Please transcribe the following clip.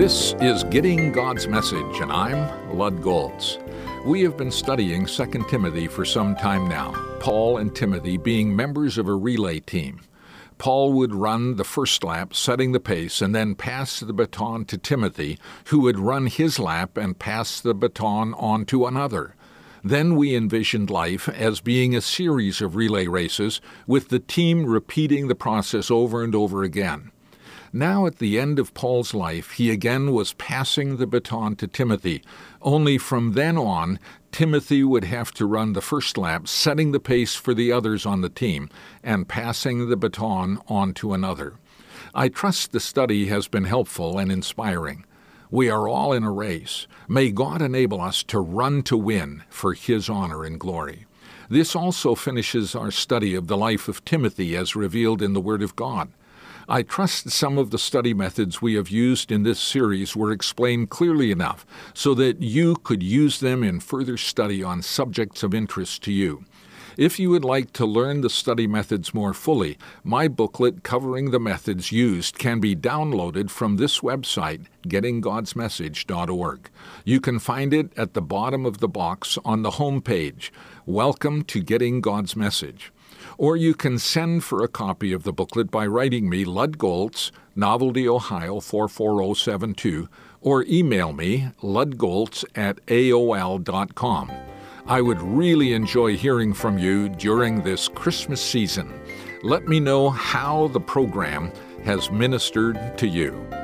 This is Getting God's Message, and I'm Lud Goltz. We have been studying 2 Timothy for some time now, Paul and Timothy being members of a relay team. Paul would run the first lap, setting the pace, and then pass the baton to Timothy, who would run his lap and pass the baton on to another. Then we envisioned life as being a series of relay races, with the team repeating the process over and over again. Now at the end of Paul's life, he again was passing the baton to Timothy, only from then on, Timothy would have to run the first lap, setting the pace for the others on the team, and passing the baton on to another. I trust the study has been helpful and inspiring. We are all in a race. May God enable us to run to win for His honor and glory. This also finishes our study of the life of Timothy as revealed in the Word of God. I trust some of the study methods we have used in this series were explained clearly enough so that you could use them in further study on subjects of interest to you. If you would like to learn the study methods more fully, my booklet covering the methods used can be downloaded from this website, gettinggodsmessage.org. You can find it at the bottom of the box on the home page. Welcome to Getting God's Message. Or you can send for a copy of the booklet by writing me, Lud Goltz, Novelty, Ohio 44072, or email me, ludgoltz@aol.com. I would really enjoy hearing from you during this Christmas season. Let me know how the program has ministered to you.